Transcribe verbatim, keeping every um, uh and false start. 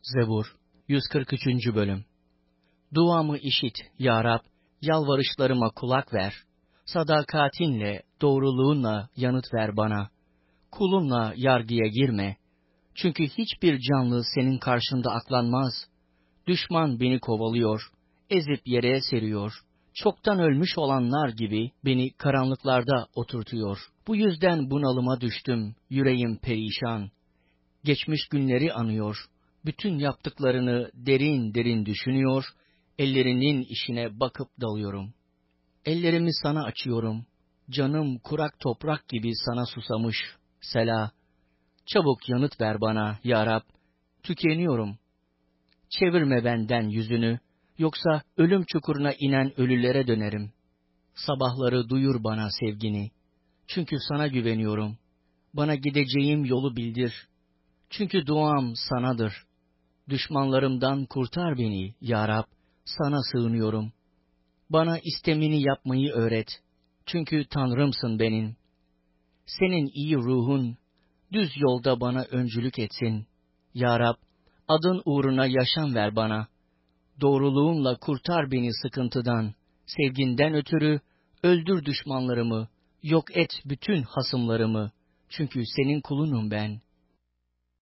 Zebur yüz kırk üçüncü. Bölüm. Duamı işit, ya Rab, yalvarışlarıma kulak ver. Sadakatinle, doğruluğunla yanıt ver bana. Kulunla yargıya girme. Çünkü hiçbir canlı senin karşında aklanmaz. Düşman beni kovalıyor, ezip yere seriyor. Çoktan ölmüş olanlar gibi beni karanlıklarda oturtuyor. Bu yüzden bunalıma düştüm, yüreğim perişan. Geçmiş günleri anıyor, bütün yaptıklarını derin derin düşünüyor, ellerinin işine bakıp dalıyorum. Ellerimi sana açıyorum, canım kurak toprak gibi sana susamış. Sela, çabuk yanıt ver bana, ya Rab, tükeniyorum. Çevirme benden yüzünü, yoksa ölüm çukuruna inen ölülere dönerim. Sabahları duyur bana sevgini, çünkü sana güveniyorum. Bana gideceğim yolu bildir. Çünkü duam sanadır. Düşmanlarımdan kurtar beni, ya Rab, sana sığınıyorum. Bana istemini yapmayı öğret. Çünkü Tanrımsın benim. Senin iyi ruhun, düz yolda bana öncülük etsin. Ya Rab, adın uğruna yaşam ver bana. Doğruluğunla kurtar beni sıkıntıdan. Sevginden ötürü öldür düşmanlarımı, yok et bütün hasımlarımı. Çünkü senin kulunum ben.